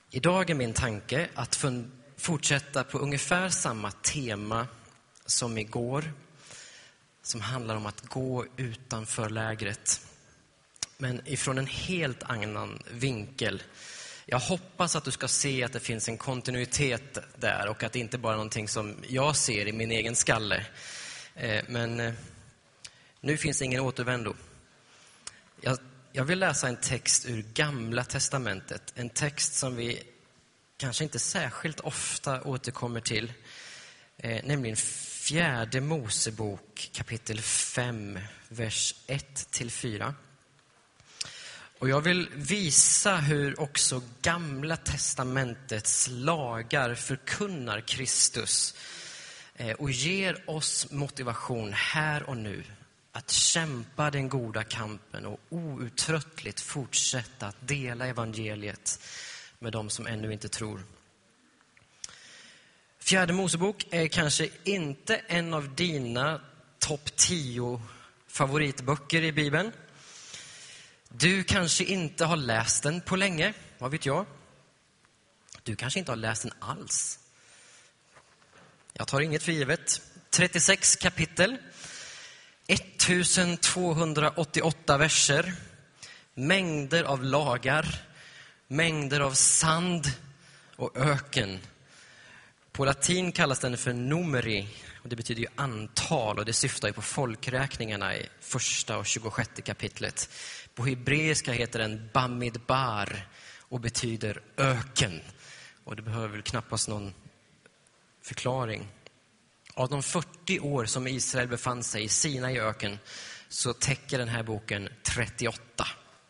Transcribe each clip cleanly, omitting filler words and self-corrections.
Idag är min tanke att fortsätta på ungefär samma tema som igår, som handlar om att gå utanför lägret. Men ifrån en helt annan vinkel. Jag hoppas att du ska se att det finns en kontinuitet där och att det inte bara är någonting som jag ser i min egen skalle. Men nu finns ingen återvändo. Jag vill läsa en text ur Gamla testamentet. En text som vi kanske inte särskilt ofta återkommer till. Nämligen 4 Mosebok kapitel 5, vers 1-4. Och jag vill visa hur också Gamla testamentets lagar förkunnar Kristus och ger oss motivation här och nu att kämpa den goda kampen och outtröttligt fortsätta att dela evangeliet med de som ännu inte tror. 4 Mosebok är kanske inte en av dina topp 10 favoritböcker i Bibeln. Du kanske inte har läst den på länge, vad vet jag? Du kanske inte har läst den alls. Jag tar inget för givet. 36 kapitel, 1288 verser, mängder av lagar, mängder av sand och öken. På latin kallas den för numeri, och det betyder ju antal, och det syftar ju på folkräkningarna i 1 och 26 kapitlet. På hebreiska heter den Bamidbar och betyder öken. Och det behöver väl knappast någon förklaring. Av de 40 år som Israel befann sig i Sinai öken så täcker den här boken 38.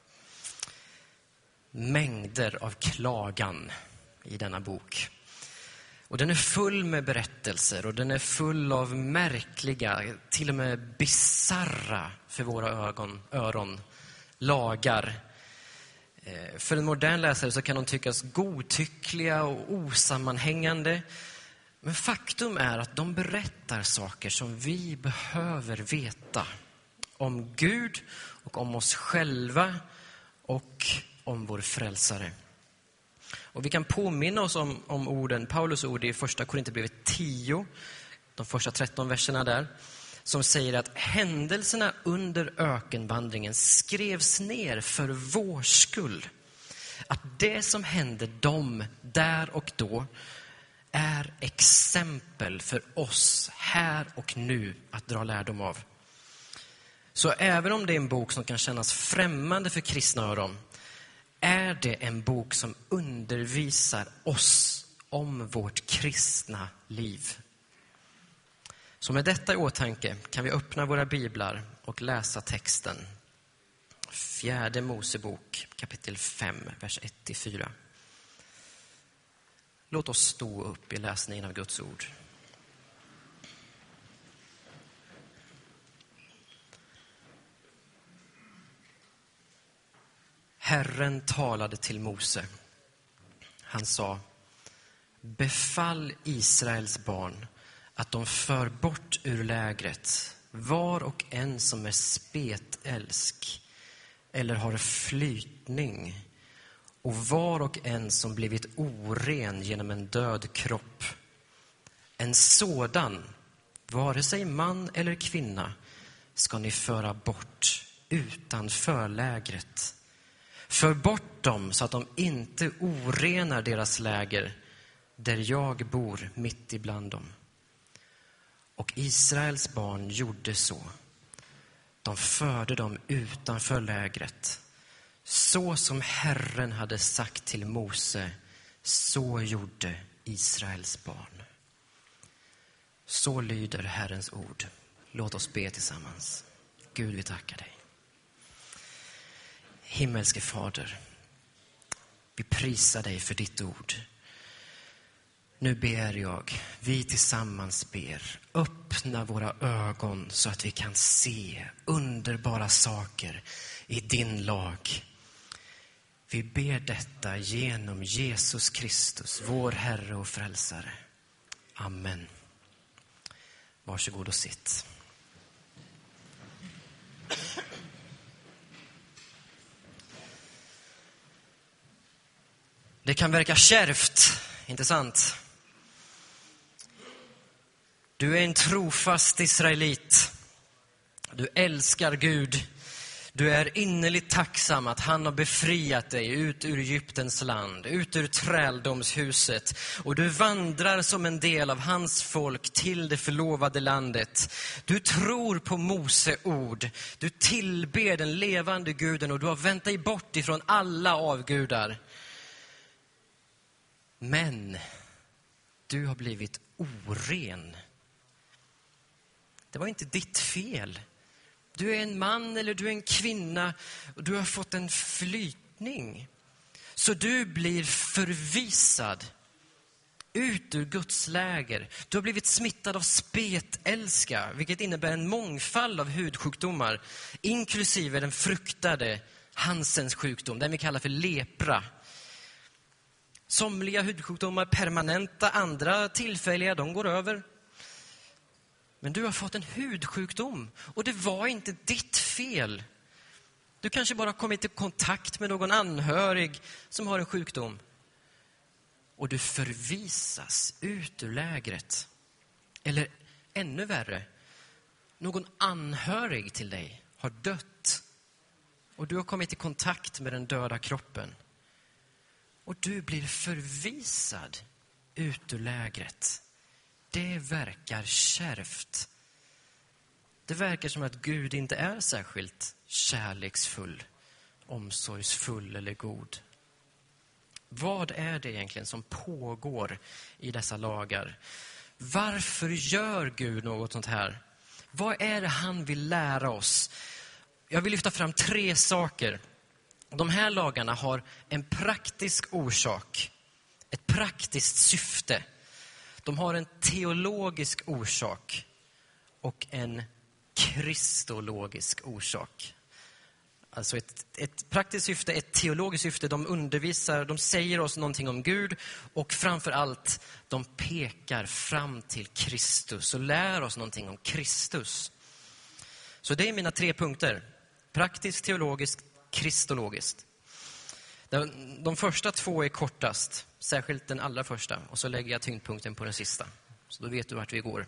Mängder av klagan i denna bok. Och den är full med berättelser och den är full av märkliga, till och med bizarra för våra öron, lagar. För en modern läsare så kan de tyckas godtyckliga och osammanhängande. Men faktum är att de berättar saker som vi behöver veta om Gud och om oss själva och om vår frälsare. Och vi kan påminna oss om orden, Paulus ord i 1 Korinthierbrevet 10, de första 13 verserna där, som säger att händelserna under ökenvandringen skrevs ner för vår skull. Att det som hände dem där och då är exempel för oss här och nu att dra lärdom av. Så även om det är en bok som kan kännas främmande för kristna öron, är det en bok som undervisar oss om vårt kristna liv. Så med detta i åtanke kan vi öppna våra biblar och läsa texten. 4 Mosebok kapitel 5, vers 1-4. Låt oss stå upp i läsningen av Guds ord. Herren talade till Mose. Han sa: befall Israels barn att de för bort ur lägret var och en som är spetälsk eller har flytning, och var och en som blivit oren genom en död kropp. En sådan, vare sig man eller kvinna, ska ni föra bort utanför lägret. För bort dem så att de inte orenar deras läger där jag bor mitt ibland dem. Och Israels barn gjorde så. De förde dem utanför lägret. Så som Herren hade sagt till Mose, så gjorde Israels barn. Så lyder Herrens ord. Låt oss be tillsammans. Gud, vi tackar dig. Himmelske Fader, vi prisar dig för ditt ord. Nu ber jag, vi tillsammans ber, öppna våra ögon så att vi kan se underbara saker i din lag. Vi ber detta genom Jesus Kristus, vår Herre och Frälsare. Amen. Varsågod och sitt. Det kan verka kärvt, inte sant? Du är en trofast israelit. Du älskar Gud. Du är innerligt tacksam att han har befriat dig ut ur Egyptens land, ut ur träldomshuset. Och du vandrar som en del av hans folk till det förlovade landet. Du tror på Mose ord. Du tillber den levande guden och du har vänt dig bort ifrån alla avgudar. Men du har blivit oren. Det var inte ditt fel. Du är en man eller du är en kvinna och du har fått en flytning. Så du blir förvisad ut ur Guds läger. Du har blivit smittad av spetälska, vilket innebär en mångfald av hudsjukdomar, inklusive den fruktade Hansens sjukdom, den vi kallar för lepra. Somliga hudsjukdomar permanenta, andra tillfälliga, de går över. Men du har fått en hudsjukdom och det var inte ditt fel. Du kanske bara kommit i kontakt med någon anhörig som har en sjukdom. Och du förvisas ut ur lägret. Eller ännu värre, någon anhörig till dig har dött. Och du har kommit i kontakt med den döda kroppen. Och du blir förvisad ut ur lägret. Det verkar kärvt. Det verkar som att Gud inte är särskilt kärleksfull, omsorgsfull eller god. Vad är det egentligen som pågår i dessa lagar? Varför gör Gud något sånt här? Vad är det han vill lära oss? Jag vill lyfta fram 3 saker. De här lagarna har en praktisk orsak, ett praktiskt syfte. De har en teologisk orsak och en kristologisk orsak. Alltså ett praktiskt syfte, ett teologiskt syfte. De undervisar, de säger oss någonting om Gud och framför allt de pekar fram till Kristus och lär oss någonting om Kristus. Så det är mina 3 punkter. Praktiskt, teologiskt, kristologiskt. De första 2 är kortast, särskilt den allra första. Och så lägger jag tyngdpunkten på den sista. Så då vet du vart vi går.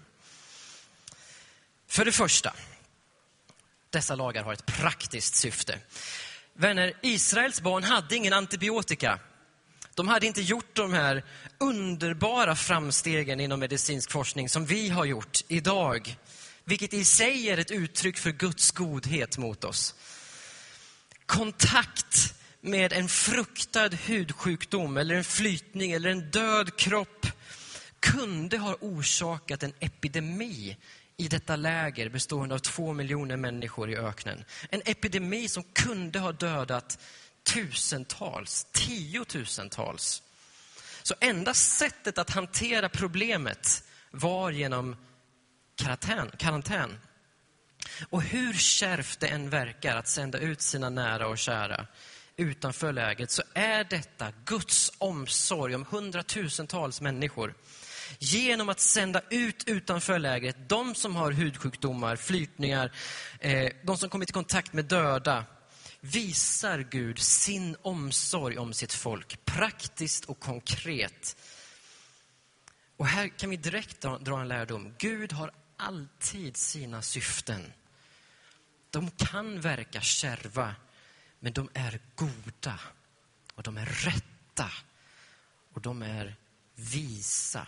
För det första, dessa lagar har ett praktiskt syfte. Vänner, Israels barn hade ingen antibiotika. De hade inte gjort de här underbara framstegen inom medicinsk forskning som vi har gjort idag. Vilket i sig är ett uttryck för Guds godhet mot oss. Kontakt med en fruktad hudsjukdom eller en flytning eller en död kropp kunde ha orsakat en epidemi i detta läger bestående av 2 miljoner människor i öknen. En epidemi som kunde ha dödat tusentals, 10-tusentals. Så enda sättet att hantera problemet var genom karantän. Och hur kärvt det än verkar att sända ut sina nära och kära utanför lägret, så är detta Guds omsorg om 100-tusentals människor. Genom att sända ut utanför lägret de som har hudsjukdomar, flytningar, de som kommit i kontakt med döda, visar Gud sin omsorg om sitt folk, praktiskt och konkret. Och här kan vi direkt dra en lärdom. Gud har alltid sina syften. De kan verka kärva, men de är goda och de är rätta och de är visa.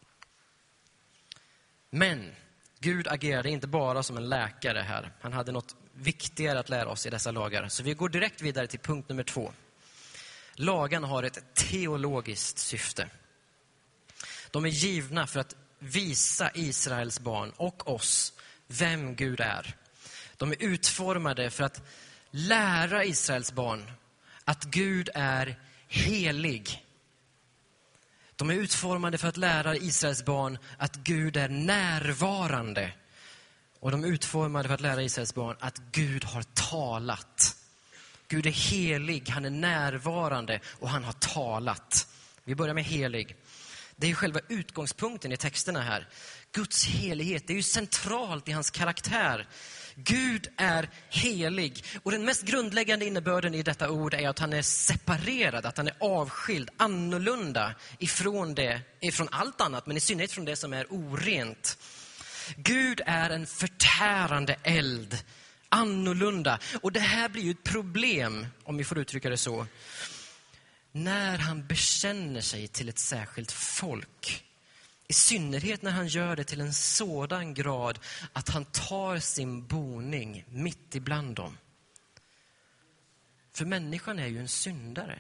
Men Gud agerade inte bara som en läkare här. Han hade något viktigare att lära oss i dessa lagar. Så vi går direkt vidare till punkt nummer 2. Lagarna har ett teologiskt syfte. De är givna för att visa Israels barn och oss vem Gud är. De är utformade för att lära Israels barn att Gud är helig. De är utformade för att lära Israels barn att Gud är närvarande. Och de är utformade för att lära Israels barn att Gud har talat. Gud är helig, han är närvarande och han har talat. Vi börjar med helig. Det är själva utgångspunkten i texterna här. Guds helighet, det är ju centralt i hans karaktär. Gud är helig. Och den mest grundläggande innebörden i detta ord är att han är separerad, att han är avskild, annorlunda ifrån allt annat, men i synnerhet från det som är orent. Gud är en förtärande eld, annorlunda. Och det här blir ju ett problem, om vi får uttrycka det så, när han bekänner sig till ett särskilt folk. I synnerhet när han gör det till en sådan grad att han tar sin boning mitt ibland dem. För människan är ju en syndare.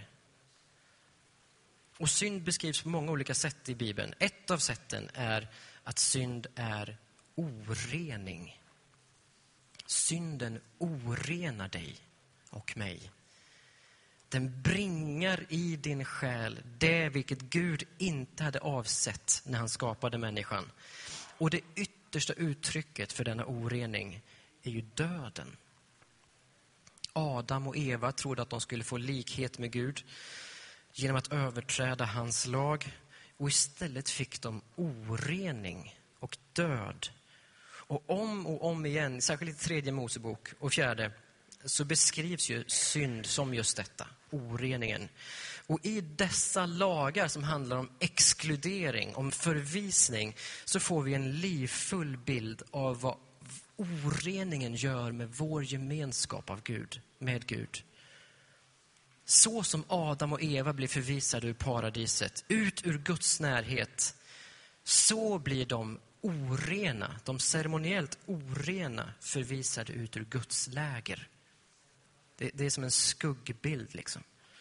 Och synd beskrivs på många olika sätt i Bibeln. Ett av sätten är att synd är orening. Synden orenar dig och mig. Den bringar i din själ det vilket Gud inte hade avsett när han skapade människan. Och det yttersta uttrycket för denna orening är ju döden. Adam och Eva trodde att de skulle få likhet med Gud genom att överträda hans lag. Och istället fick de orening och död. Och om igen, särskilt i 3:e Mosebok och 4:e, så beskrivs ju synd som just detta, oreningen. Och i dessa lagar som handlar om exkludering, om förvisning, så får vi en livfull bild av vad oreningen gör med vår gemenskap med Gud. Så som Adam och Eva blir förvisade ur paradiset, ut ur Guds närhet, så blir de orena, de ceremoniellt orena, förvisade ut ur Guds läger. Det är som en skuggbild liksom.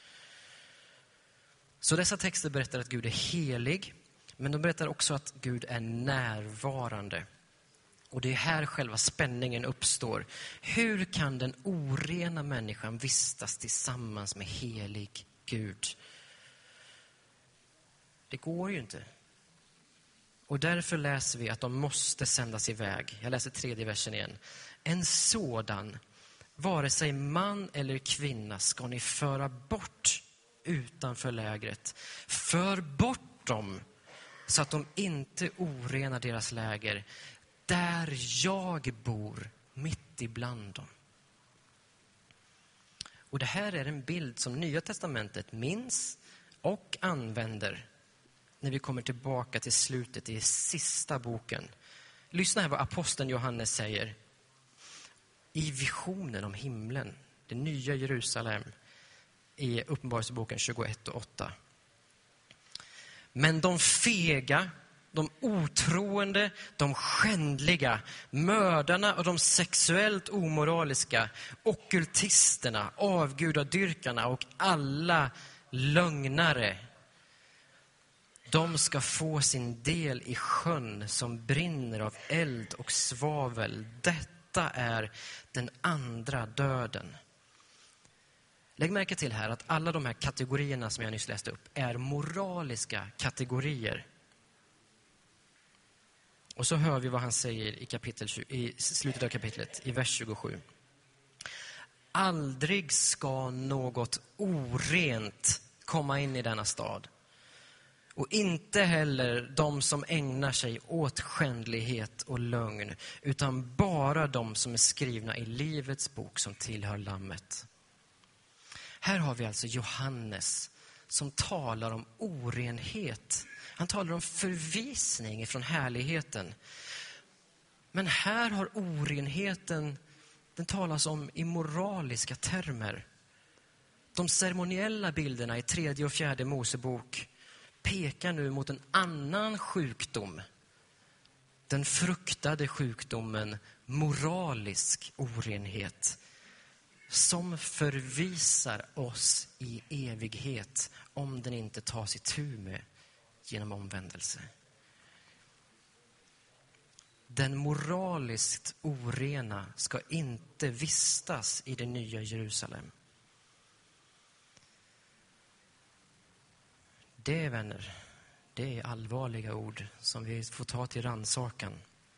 Så dessa texter berättar att Gud är helig, men de berättar också att Gud är närvarande. Och det är här själva spänningen uppstår. Hur kan den orena människan vistas tillsammans med helig Gud? Det går ju inte. Och därför läser vi att de måste sändas iväg. Jag läser 3:e versen igen. En sådan, vare sig man eller kvinna, ska ni föra bort utanför lägret. För bort dem så att de inte orenar deras läger. Där jag bor mitt ibland dem. Och det här är en bild som Nya testamentet minns och använder när vi kommer tillbaka till slutet i sista boken. Lyssna här vad aposteln Johannes säger i visionen om himlen, det nya Jerusalem, i Uppenbarelseboken 21:8. Men de fega, de otroende, de skändliga, mördarna och de sexuellt omoraliska, ockultisterna, avgudadyrkarna och alla lögnare, de ska få sin del i sjön som brinner av eld och svavel. Detta är den andra döden. Lägg märke till här att alla de här kategorierna som jag nyss läste upp är moraliska kategorier. Och så hör vi vad han säger i slutet av kapitlet, i vers 27. Aldrig ska något orent komma in i denna stad. Och inte heller de som ägnar sig åt skändlighet och lögn, utan bara de som är skrivna i livets bok som tillhör Lammet. Här har vi alltså Johannes som talar om orenhet. Han talar om förvisning från härligheten. Men här har orenheten, den talas om i moraliska termer. De ceremoniella bilderna i 3:e och 4:e Mosebok pekar nu mot en annan sjukdom. Den fruktade sjukdomen moralisk orenhet, som förvisar oss i evighet om den inte tas itu med genom omvändelse. Den moraliskt orena ska inte vistas i det nya Jerusalem. Det, vänner, det är allvarliga ord som vi får ta till rannsakan.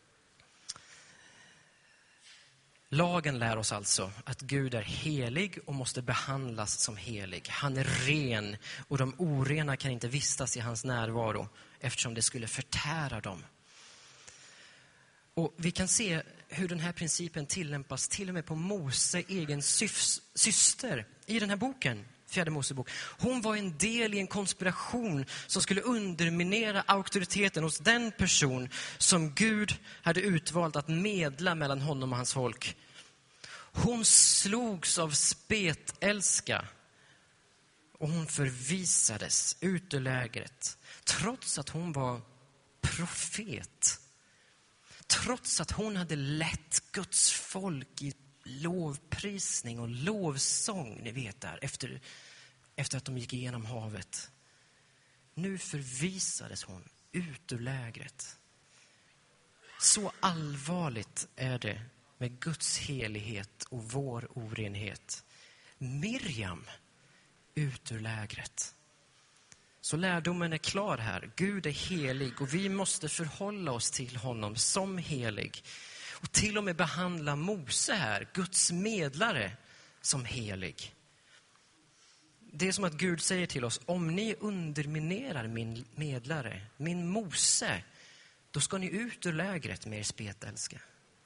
Lagen lär oss alltså att Gud är helig och måste behandlas som helig. Han är ren och de orena kan inte vistas i hans närvaro eftersom det skulle förtära dem. Och vi kan se hur den här principen tillämpas till och med på Mose egen syster i den här boken, Fjärde Mosebok. Hon var en del i en konspiration som skulle underminera auktoriteten hos den person som Gud hade utvalt att medla mellan honom och hans folk. Hon slogs av spetälska och hon förvisades ut ur lägret, trots att hon var profet. Trots att hon hade lett Guds folk i lovprisning och lovsång, ni vet där, efter att de gick igenom havet. Nu förvisades hon ut ur lägret. Så allvarligt är det med Guds helighet och vår orenhet. Miriam ut ur lägret. Så lärdomen är klar här. Gud är helig och vi måste förhålla oss till honom som helig. Och till och med behandla Mose här, Guds medlare, som helig. Det är som att Gud säger till oss, om ni underminerar min medlare, min Mose, då ska ni ut ur lägret med er spetälska.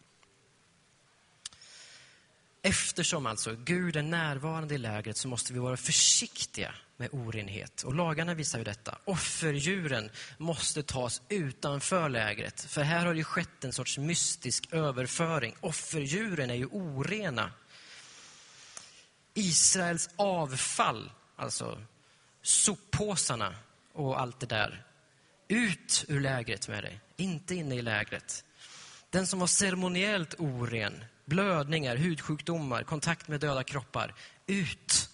Eftersom alltså Gud är närvarande i lägret så måste vi vara försiktiga med orenhet. Och lagarna visar ju detta. Offerdjuren måste tas utanför lägret. För här har ju skett en sorts mystisk överföring. Offerdjuren är ju orena. Israels avfall, alltså soppåsarna och allt det där. Ut ur lägret med det, inte inne i lägret. Den som var ceremoniellt oren, blödningar, hudsjukdomar, kontakt med döda kroppar, ut.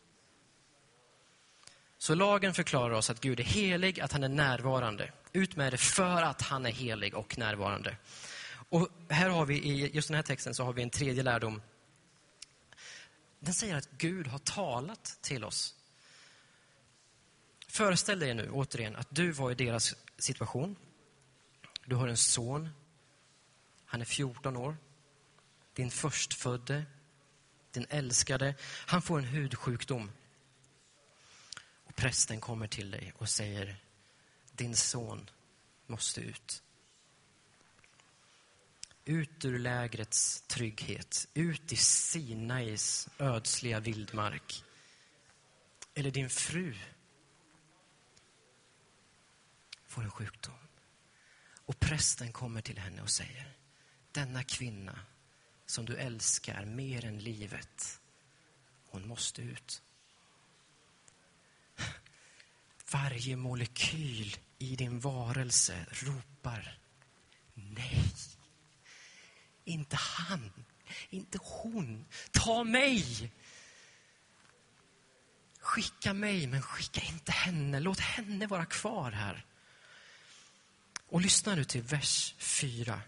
Så lagen förklarar oss att Gud är helig, att han är närvarande. Ut med det för att han är helig och närvarande. Och här har vi i just den här texten så har vi en tredje lärdom. Den säger att Gud har talat till oss. Föreställ dig nu återigen att du var i deras situation. Du har en son. Han är 14 år. Din förstfödde. Din älskade. Han får en hudsjukdom. Och prästen kommer till dig och säger: din son måste ut. Ut ur lägrets trygghet. Ut i Sinais ödsliga vildmark. Eller din fru får en sjukdom. Och prästen kommer till henne och säger: denna kvinna som du älskar mer än livet, hon måste ut. Varje molekyl i din varelse ropar: nej. Inte han, inte hon. Ta mig. Skicka mig, men skicka inte henne. Låt henne vara kvar här. Och lyssna nu till vers 4.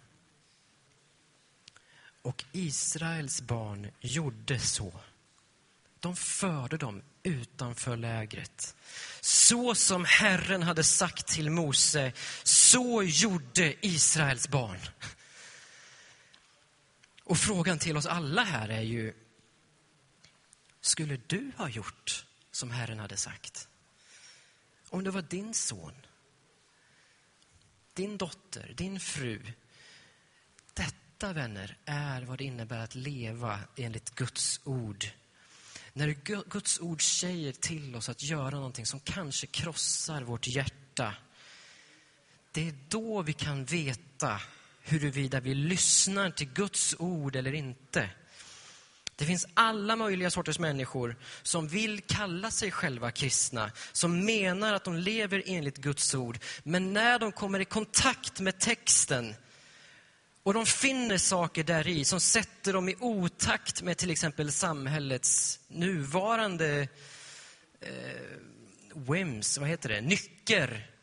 Och Israels barn gjorde så. De förde dem utanför lägret. Så som Herren hade sagt till Mose, så gjorde Israels barn. Och frågan till oss alla här är ju: skulle du ha gjort som Herren hade sagt? Om det var din son, din dotter, din fru. Detta, vänner, är vad det innebär att leva enligt Guds ord. När Guds ord säger till oss att göra någonting som kanske krossar vårt hjärta, det är då vi kan veta huruvida vi lyssnar till Guds ord eller inte. Det finns alla möjliga sorters människor som vill kalla sig själva kristna, som menar att de lever enligt Guds ord, men när de kommer i kontakt med texten och de finner saker där i som sätter dem i otakt med till exempel samhällets nuvarande nycker,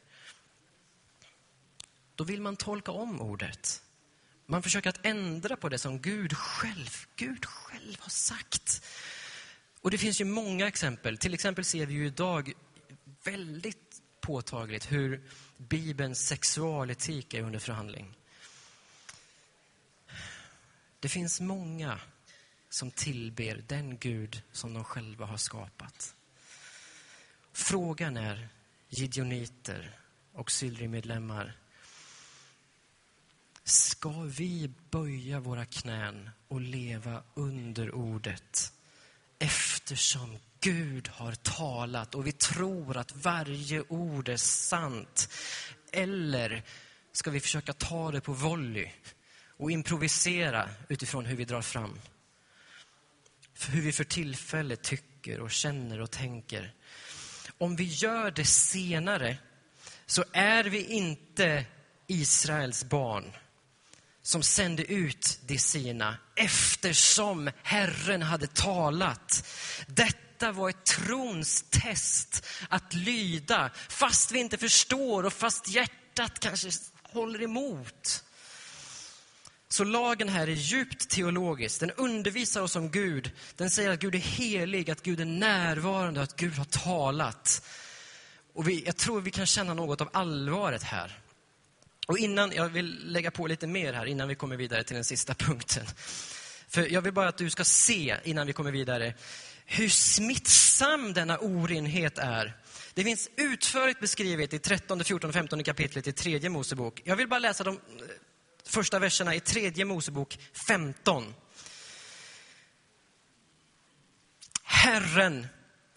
då vill man tolka om ordet. Man försöker att ändra på det som Gud själv har sagt. Och det finns ju många exempel. Till exempel ser vi ju idag väldigt påtagligt hur Bibelns sexualetik är under förhandling. Det finns många som tillber den Gud som de själva har skapat. Frågan är, gideoniter och Sylri-medlemmar, ska vi böja våra knän och leva under ordet, eftersom Gud har talat och vi tror att varje ord är sant? Eller ska vi försöka ta det på volley och improvisera utifrån hur vi drar fram? För hur vi för tillfället tycker och känner och tänker. Om vi gör det senare så är vi inte Israels barn som sände ut de sina, eftersom Herren hade talat. Detta var ett trons test att lyda, fast vi inte förstår och fast hjärtat kanske håller emot. Så lagen här är djupt teologisk. Den undervisar oss om Gud. Den säger att Gud är helig, att Gud är närvarande, att Gud har talat. Och jag tror vi kan känna något av allvaret här. Och jag vill lägga på lite mer här innan vi kommer vidare till den sista punkten. För jag vill bara att du ska se innan vi kommer vidare hur smittsam denna orenhet är. Det finns utförligt beskrivet i 13, 14 och 15 kapitlet i 3:e Mosebok. Jag vill bara läsa de första verserna i 3:e Mosebok 15. Herren,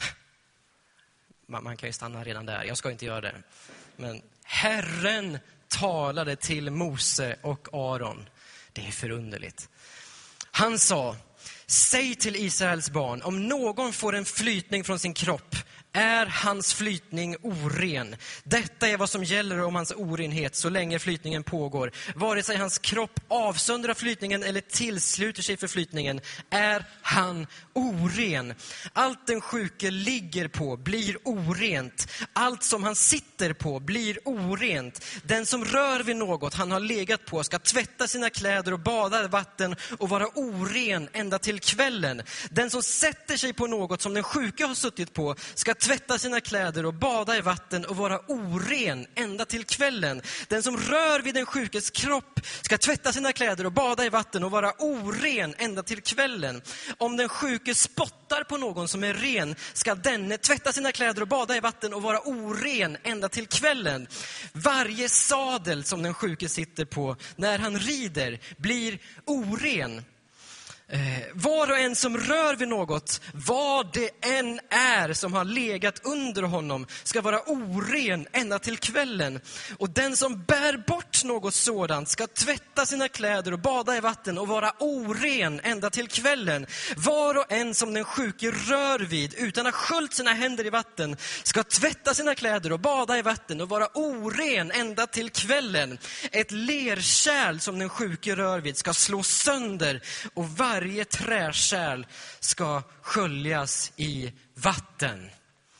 man kan ju stanna redan där, jag ska inte göra det. Men Herren talade till Mose och Aron. Det är förunderligt. Han sa: säg till Israels barn, om någon får en flytning från sin kropp, är hans flytning oren. Detta är vad som gäller om hans orenhet så länge flytningen pågår. Vare sig hans kropp avsöndrar flytningen eller tillsluter sig för flytningen, är han oren. Allt den sjuke ligger på blir orent. Allt som han sitter på blir orent. Den som rör vid något han har legat på ska tvätta sina kläder och bada i vatten och vara oren ända till kvällen. Den som sätter sig på något som den sjuke har suttit på ska tvätta sina kläder och bada i vatten och vara oren ända till kvällen. Den som rör vid den sjukes kropp ska tvätta sina kläder och bada i vatten och vara oren ända till kvällen. Om den sjuke spottar på någon som är ren ska denne tvätta sina kläder och bada i vatten och vara oren ända till kvällen. Varje sadel som den sjuke sitter på när han rider blir oren. Var och en som rör vid något, vad det än är som har legat under honom, ska vara oren ända till kvällen. Och den som bär bort något sådant ska tvätta sina kläder och bada i vatten och vara oren ända till kvällen. Var och en som den sjuke rör vid utan att ha sköljt sina händer i vatten ska tvätta sina kläder och bada i vatten och vara oren ända till kvällen. Ett lerkärl som den sjuke rör vid ska slå sönder och varje träkärl ska sköljas i vatten.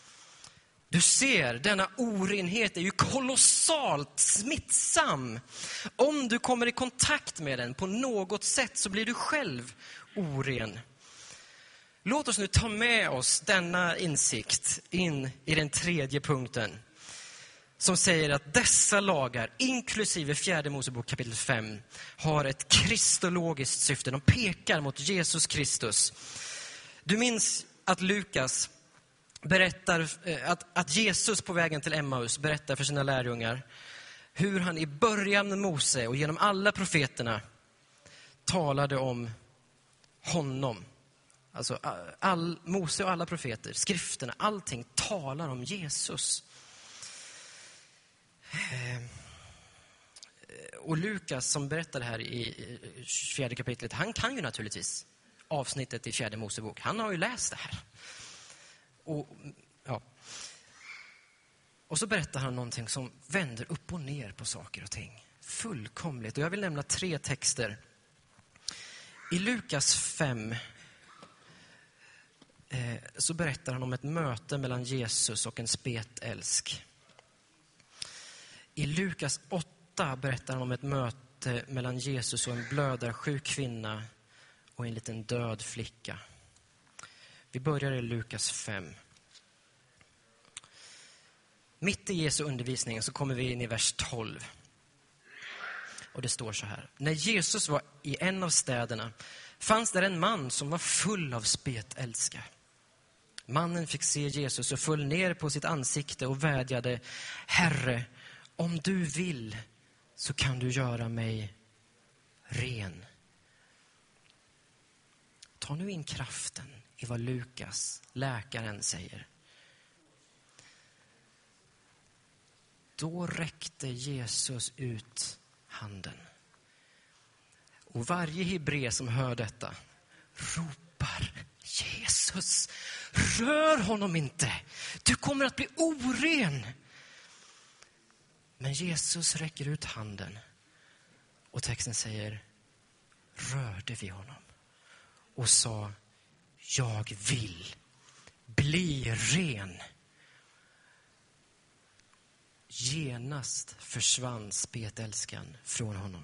Du ser, denna orenhet är ju kolossalt smittsam. Om du kommer i kontakt med den på något sätt så blir du själv oren. Låt oss nu ta med oss denna insikt in i den 3:e punkten. Som säger att dessa lagar, inklusive 4:e Mosebok kapitel 5, har ett kristologiskt syfte. De pekar mot Jesus Kristus. Du minns att Lukas berättar att Jesus på vägen till Emmaus berättar för sina lärjungar hur han i början med Mose och genom alla profeterna talade om honom. Alltså Mose och alla profeter, skrifterna, allting talar om Jesus. Och Lukas som berättar det här i 4:e kapitlet, han kan ju naturligtvis avsnittet i 4:e Mosebok. Han har ju läst det här. Och så berättar han någonting som vänder upp och ner på saker och ting. Fullkomligt. Och jag vill nämna 3 texter. I Lukas 5 så berättar han om ett möte mellan Jesus och en spetälsk. I Lukas 8 berättar han om ett möte mellan Jesus och en blödarsjuk kvinna och en liten död flicka. Vi börjar i Lukas 5. Mitt i Jesu undervisning så kommer vi in i vers 12. Och det står så här. När Jesus var i en av städerna fanns där en man som var full av spetälska. Mannen fick se Jesus och föll ner på sitt ansikte och vädjade: Herre, om du vill så kan du göra mig ren. Ta nu in kraften i vad Lukas, läkaren, säger. Då räckte Jesus ut handen. Och varje hebré som hör detta ropar: Jesus, rör honom inte. Du kommer att bli oren. Men Jesus räcker ut handen. Och texten säger: rörde vid honom. Och sa: jag vill bli ren. Genast försvann spetälskan från honom.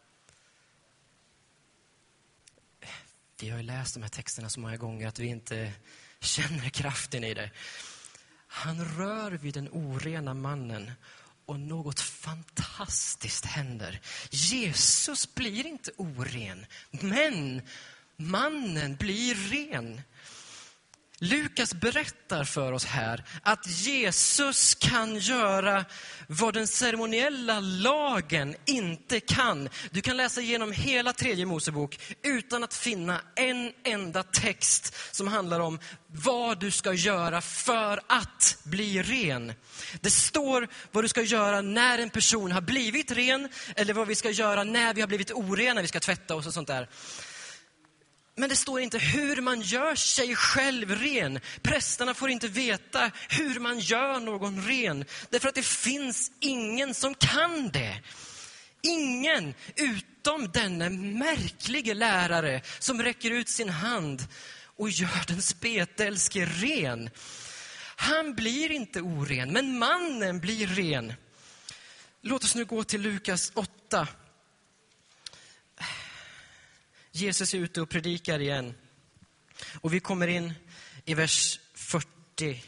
Vi har ju läst de här texterna så många gånger att vi inte känner kraften i det. Han rör vid den orena mannen och något fantastiskt händer. Jesus blir inte oren, men mannen blir ren. Lukas berättar för oss här att Jesus kan göra vad den ceremoniella lagen inte kan. Du kan läsa igenom hela 3:e Mosebok utan att finna en enda text som handlar om vad du ska göra för att bli ren. Det står vad du ska göra när en person har blivit ren, eller vad vi ska göra när vi har blivit orena, vi ska tvätta oss och sånt där. Men det står inte hur man gör sig själv ren. Prästerna får inte veta hur man gör någon ren. Därför att det finns ingen som kan det. Ingen utom denne märkliga lärare som räcker ut sin hand och gör den spetälske ren. Han blir inte oren, men mannen blir ren. Låt oss nu gå till Lukas 8. Jesus är ute och predikar igen. Och vi kommer in i vers 40.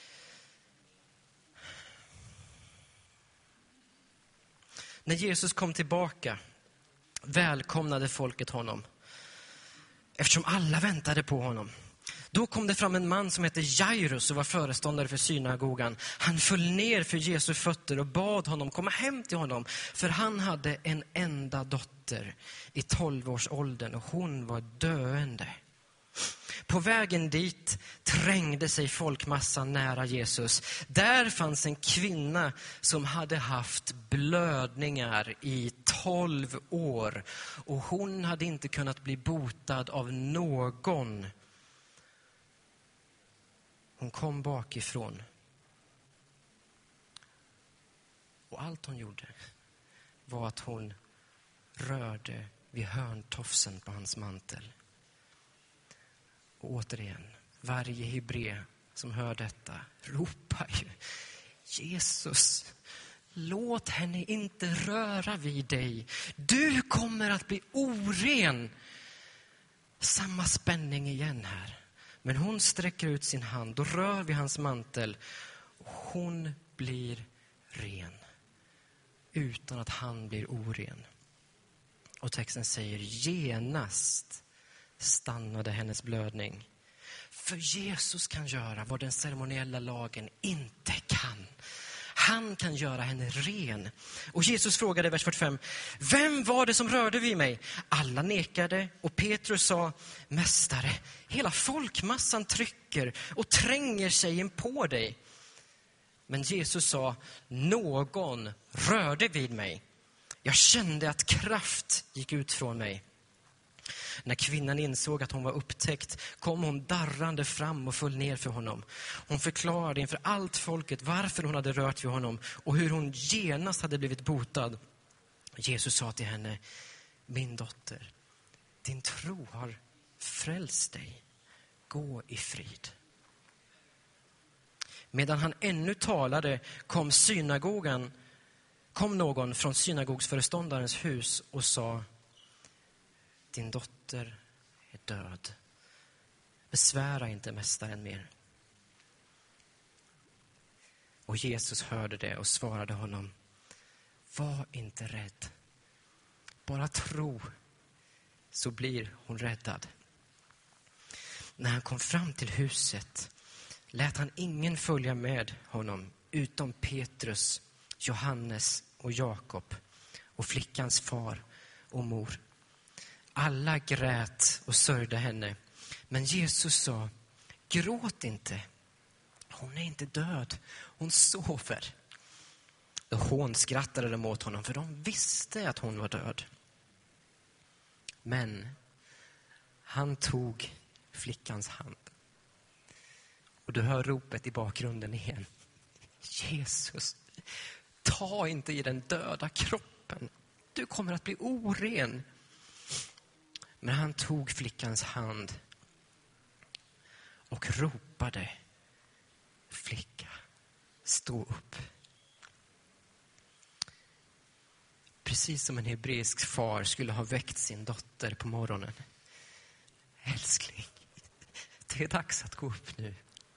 När Jesus kom tillbaka välkomnade folket honom, eftersom alla väntade på honom. Då kom det fram en man som hette Jairus och var föreståndare för synagogan. Han föll ner för Jesu fötter och bad honom komma hem till honom. För han hade en enda dotter i 12-årsåldern och hon var döende. På vägen dit trängde sig folkmassan nära Jesus. Där fanns en kvinna som hade haft blödningar i 12 år. Och hon hade inte kunnat bli botad av någon. Hon kom bakifrån. Och allt hon gjorde var att hon rörde vid hörntofsen på hans mantel. Och återigen, varje hebré som hör detta ropar ju: Jesus, låt henne inte röra vid dig. Du kommer att bli oren. Samma spänning igen här. Men hon sträcker ut sin hand och rör vid hans mantel. Hon blir ren utan att han blir oren. Och texten säger: genast stannade hennes blödning. För Jesus kan göra vad den ceremoniella lagen inte kan. Han kan göra henne ren. Och Jesus frågade i vers 45: vem var det som rörde vid mig? Alla nekade och Petrus sa: mästare, hela folkmassan trycker och tränger sig in på dig. Men Jesus sa: någon rörde vid mig. Jag kände att kraft gick ut från mig. När kvinnan insåg att hon var upptäckt kom hon darrande fram och föll ner för honom. Hon förklarade inför allt folket varför hon hade rört vid honom och hur hon genast hade blivit botad. Jesus sa till henne: min dotter, din tro har frälst dig. Gå i frid. Medan han ännu talade kom någon från synagogsföreståndarens hus och sa: din dotter är död. Besvära inte mästaren mer. Och Jesus hörde det och svarade honom: var inte rädd. Bara tro, så blir hon räddad. När han kom fram till huset lät han ingen följa med honom utom Petrus, Johannes och Jakob och flickans far och mor. Alla grät och sörjde henne. Men Jesus sa, gråt inte. Hon är inte död, hon sover. Då hånskrattade de åt honom, för de visste att hon var död. Men han tog flickans hand. Och du hör ropet i bakgrunden igen. Jesus, ta inte i den döda kroppen. Du kommer att bli oren. Men han tog flickans hand och ropade, flicka, stå upp. Precis som en hebreisk far skulle ha väckt sin dotter på morgonen. Älskling, det är dags att gå upp nu.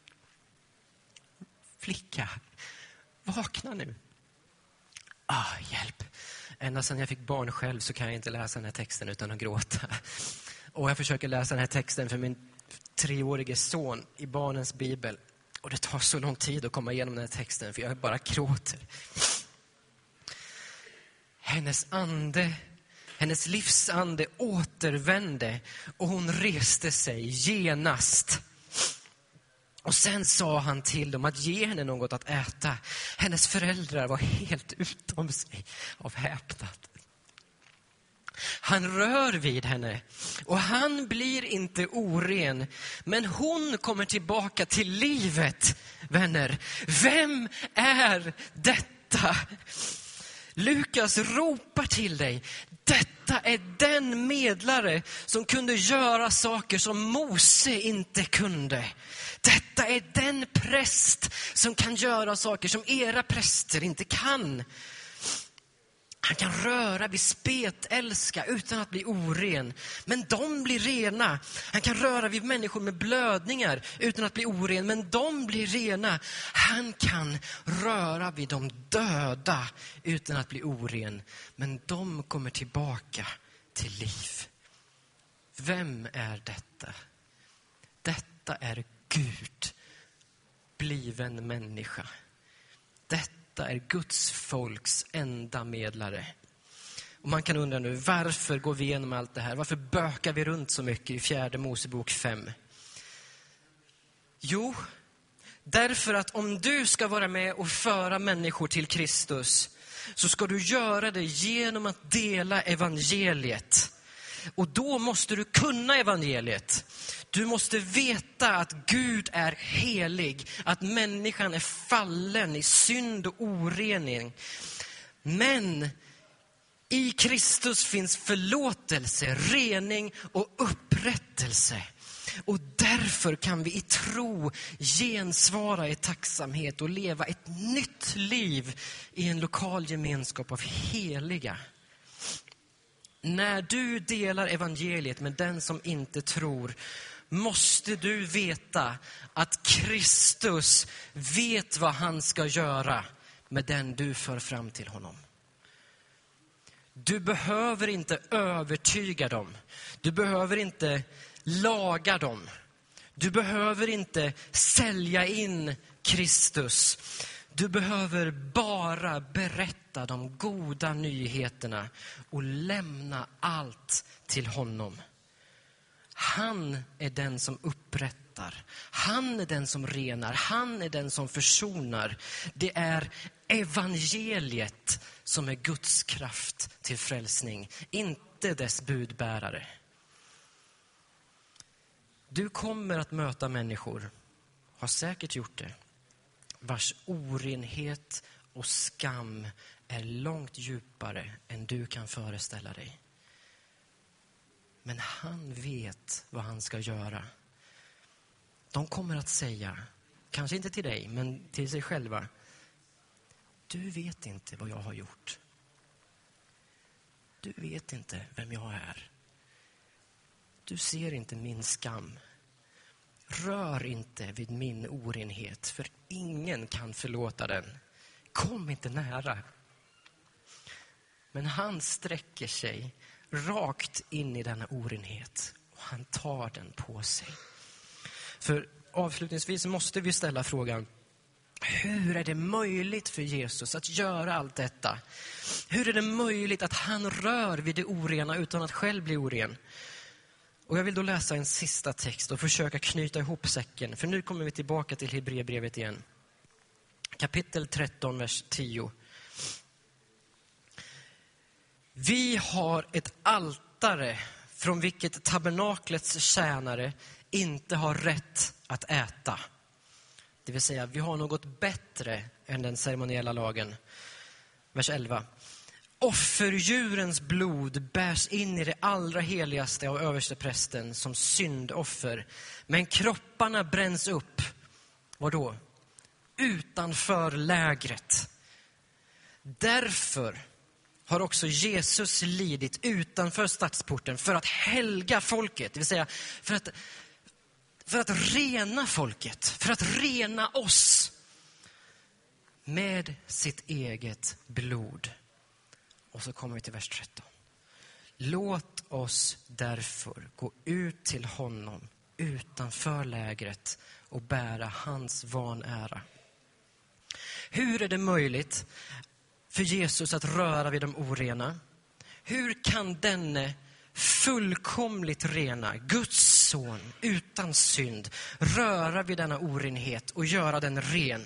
Flicka, vakna nu. Hjälp. Ända sedan jag fick barn själv så kan jag inte läsa den här texten utan att gråta. Och jag försöker läsa den här texten för min 3-årige son i barnens bibel. Och det tar så lång tid att komma igenom den här texten för jag bara gråter. Hennes livsande återvände och hon reste sig genast. Och sen sa han till dem att ge henne något att äta. Hennes föräldrar var helt utom sig av häpnad. Han rör vid henne och han blir inte oren. Men hon kommer tillbaka till livet, vänner. Vem är detta? Lukas ropar till dig. Detta är den medlare som kunde göra saker som Mose inte kunde. Detta är den präst som kan göra saker som era präster inte kan. Han kan röra vid spetälska utan att bli oren. Men de blir rena. Han kan röra vid människor med blödningar utan att bli oren. Men de blir rena. Han kan röra vid de döda utan att bli oren. Men de kommer tillbaka till liv. Vem är detta? Detta är Gud, bliven människa. Detta är Guds folks enda medlare. Och man kan undra nu, varför går vi igenom allt det här? Varför bökar vi runt så mycket i 4 Mosebok 5? Jo, därför att om du ska vara med och föra människor till Kristus så ska du göra det genom att dela evangeliet. Och då måste du kunna evangeliet. Du måste veta att Gud är helig, att människan är fallen i synd och orening. Men i Kristus finns förlåtelse, rening och upprättelse. Och därför kan vi i tro gensvara i tacksamhet och leva ett nytt liv i en lokal gemenskap av heliga. När du delar evangeliet med den som inte tror måste du veta att Kristus vet vad han ska göra med den du för fram till honom. Du behöver inte övertyga dem. Du behöver inte laga dem. Du behöver inte sälja in Kristus. Du behöver bara berätta de goda nyheterna och lämna allt till honom. Han är den som upprättar. Han är den som renar. Han är den som försonar. Det är evangeliet som är Guds kraft till frälsning, inte dess budbärare. Du kommer att möta människor, har säkert gjort det, vars orenhet och skam är långt djupare än du kan föreställa dig. Men han vet vad han ska göra. De kommer att säga, kanske inte till dig, men till sig själva: du vet inte vad jag har gjort. Du vet inte vem jag är. Du ser inte min skam. Rör inte vid min orenhet, för ingen kan förlåta den. Kom inte nära. Men han sträcker sig rakt in i denna orenhet och han tar den på sig. För avslutningsvis måste vi ställa frågan: Hur är det möjligt för Jesus att göra allt detta? Hur är det möjligt att han rör vid det orena utan att själv bli oren? Och jag vill då läsa en sista text och försöka knyta ihop säcken. För nu kommer vi tillbaka till Hebreerbrevet igen. Kapitel 13, vers 10. Vi har ett altare från vilket tabernaklets tjänare inte har rätt att äta. Det vill säga, vi har något bättre än den ceremoniella lagen. Vers 11. Offerdjurens blod bärs in i det allra heligaste av översteprästen som syndoffer. Men kropparna bränns upp. Vadå? Utanför lägret. Därför har också Jesus lidit utanför stadsporten för att helga folket. Det vill säga, för att rena folket. För att rena oss. Med sitt eget blod. Och så kommer vi till vers 13. Låt oss därför gå ut till honom utanför lägret och bära hans vanära. Hur är det möjligt för Jesus att röra vid de orena? Hur kan denne fullkomligt rena, Guds son utan synd, röra vid denna orenhet och göra den ren?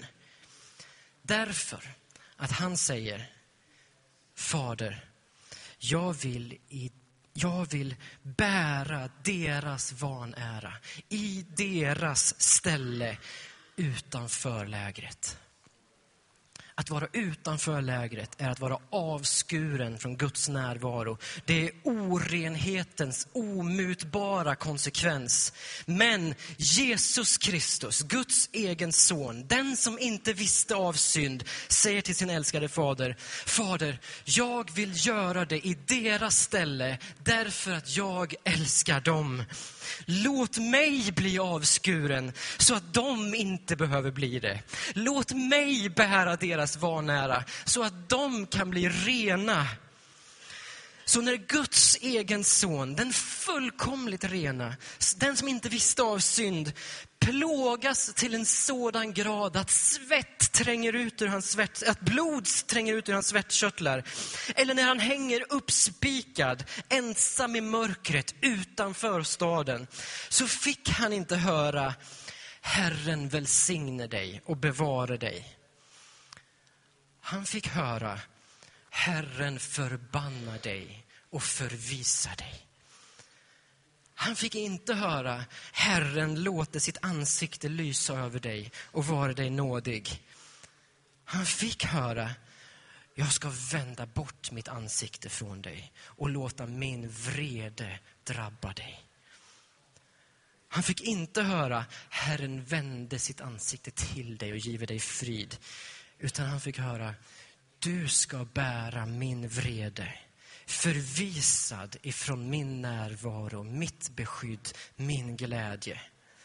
Därför att han säger: Fader, jag vill bära deras vanära i deras ställe utanför lägret. Att vara utanför lägret är att vara avskuren från Guds närvaro. Det är orenhetens omutbara konsekvens. Men Jesus Kristus, Guds egen son, den som inte visste av synd, säger till sin älskade fader: Fader, jag vill göra det i deras ställe därför att jag älskar dem. Låt mig bli avskuren så att de inte behöver bli det. Låt mig bära deras vanära så att de kan bli rena. Så när Guds egen son, den fullkomligt rena, den som inte visste av synd, plågas till en sådan grad att svett tränger ut ur hans svett, att blod tränger ut ur hans svettkörtlar. Eller när han hänger uppspikad, ensam i mörkret utanför staden, så fick han inte höra: Herren välsigne dig och bevara dig. Han fick höra: Herren förbanna dig och förvisa dig. Han fick inte höra: Herren låter sitt ansikte lysa över dig och vara dig nådig. Han fick höra: jag ska vända bort mitt ansikte från dig och låta min vrede drabba dig. Han fick inte höra: Herren vände sitt ansikte till dig och giver dig frid. Utan han fick höra: du ska bära min vrede, förvisad ifrån min närvaro, mitt beskydd, min glädje.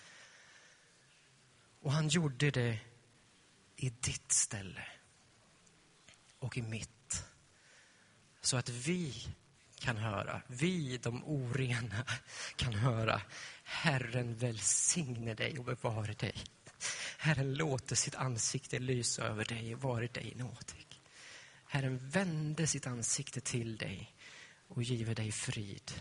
Och han gjorde det i ditt ställe och i mitt. Så att vi kan höra, vi de orena kan höra: Herren välsigne dig och bevara dig. Herren låter sitt ansikte lysa över dig och vara dig nådig. Herren vände sitt ansikte till dig och giver dig frid.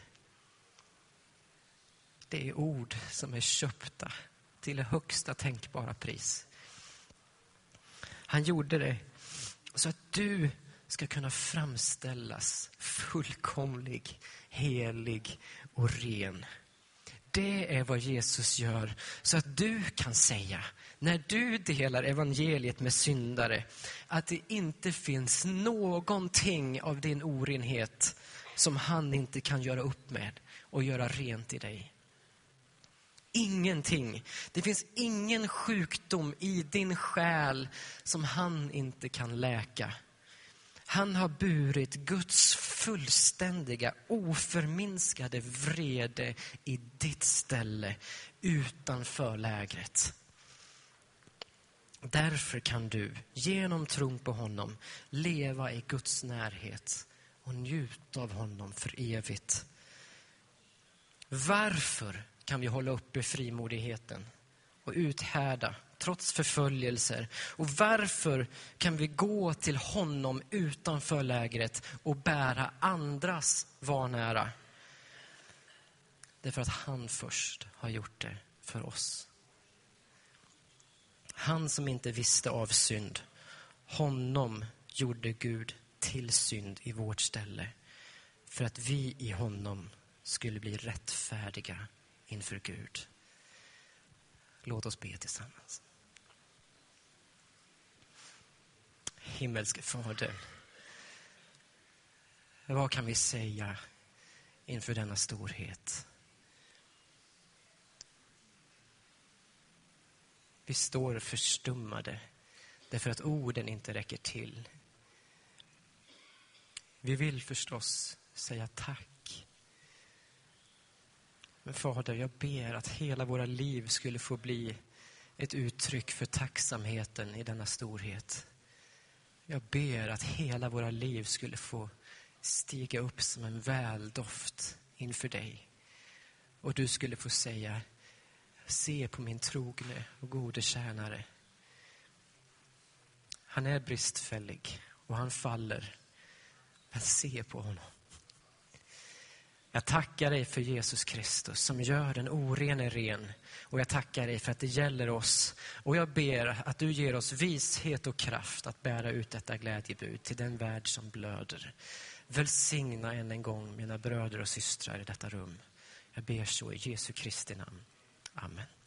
Det är ord som är köpta till det högsta tänkbara pris. Han gjorde det så att du ska kunna framställas fullkomlig, helig och ren. Det är vad Jesus gör, så att du kan säga, när du delar evangeliet med syndare, att det inte finns någonting av din orenhet som han inte kan göra upp med och göra rent i dig. Ingenting. Det finns ingen sjukdom i din själ som han inte kan läka. Han har burit Guds fullständiga, oförminskade vrede i ditt ställe utanför lägret. Därför kan du genom tron på honom leva i Guds närhet och njuta av honom för evigt. Varför kan vi hålla uppe frimodigheten och uthärda trots förföljelser? Och varför kan vi gå till honom utanför lägret och bära andras vanära? Det är för att han först har gjort det för oss. Han som inte visste av synd, honom gjorde Gud till synd i vårt ställe, för att vi i honom skulle bli rättfärdiga inför Gud. Låt oss be tillsammans. Himmelske Fader, vad kan vi säga inför denna storhet? Vi står förstummade därför att orden inte räcker till. Vi vill förstås säga tack. Men Fader, jag ber att hela våra liv skulle få bli ett uttryck för tacksamheten i denna storhet. Jag ber att hela våra liv skulle få stiga upp som en väldoft inför dig. Och du skulle få säga: se på min trogne och gode tjänare. Han är bristfällig och han faller. Men se på honom. Jag tackar dig för Jesus Kristus som gör den orene ren. Och jag tackar dig för att det gäller oss. Och jag ber att du ger oss vishet och kraft att bära ut detta glädjebud till den värld som blöder. Välsigna än en gång mina bröder och systrar i detta rum. Jag ber så i Jesu Kristi namn. Amen.